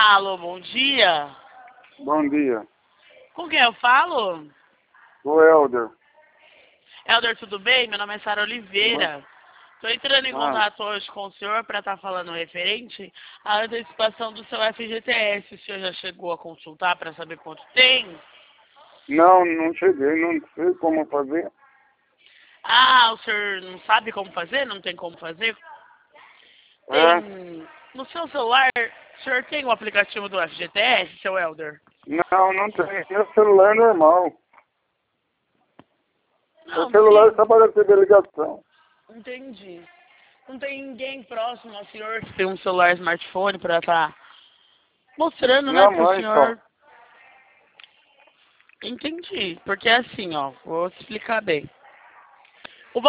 Alô, bom dia. Bom dia. Com quem eu falo? O Helder. Helder, tudo bem? Meu nome é Sara Oliveira. Estou entrando em contato hoje com o senhor para estar falando referente à antecipação do seu FGTS. O senhor já chegou a consultar para saber quanto tem? Não cheguei, não sei como fazer. Ah, o senhor não sabe como fazer? Não tem como fazer? É? Tem... No seu celular, o senhor tem o aplicativo do FGTS, seu Helder? Não tem. Meu celular é normal. Não, O celular sim. só para receber ligação. Entendi. Não tem ninguém próximo ao senhor que tem um celular smartphone para estar mostrando, né, Minha pro mãe só. senhor. Entendi. Porque é assim, ó, vou te explicar bem.